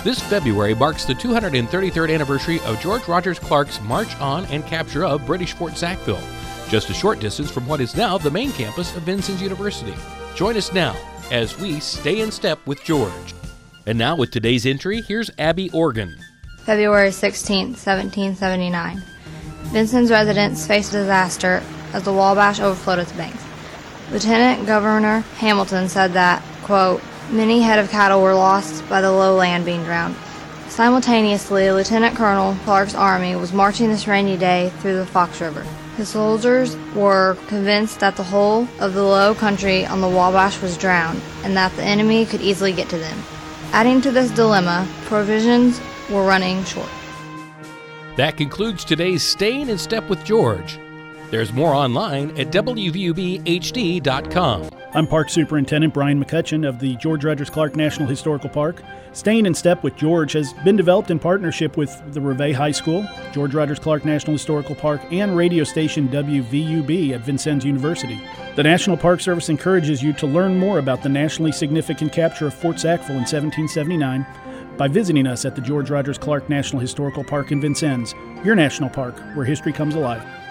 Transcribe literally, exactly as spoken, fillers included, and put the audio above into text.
This February marks the two hundred thirty-third anniversary of George Rogers Clark's march on and capture of British Fort Sackville, just a short distance from what is now the main campus of Vincennes University. Join us now as we stay in step with George. And now with today's entry, here's Abby Organ. February sixteenth, seventeen seventy-nine. Vincennes residents faced a disaster as the Wabash overflowed its banks. Lieutenant Governor Hamilton said that, quote, many head of cattle were lost by the low land being drowned. Simultaneously, Lieutenant Colonel Clark's army was marching this rainy day through the Fox River. His soldiers were convinced that the whole of the low country on the Wabash was drowned and that the enemy could easily get to them. Adding to this dilemma, provisions were running short. That concludes today's Staying in Step with George. There's more online at W V U B H D dot com. I'm Park Superintendent Brian McCutcheon of the George Rogers Clark National Historical Park. Staying in Step with George has been developed in partnership with the Reveille High School, George Rogers Clark National Historical Park, and radio station W V U B at Vincennes University. The National Park Service encourages you to learn more about the nationally significant capture of Fort Sackville in seventeen seventy-nine by visiting us at the George Rogers Clark National Historical Park in Vincennes, your national park where history comes alive.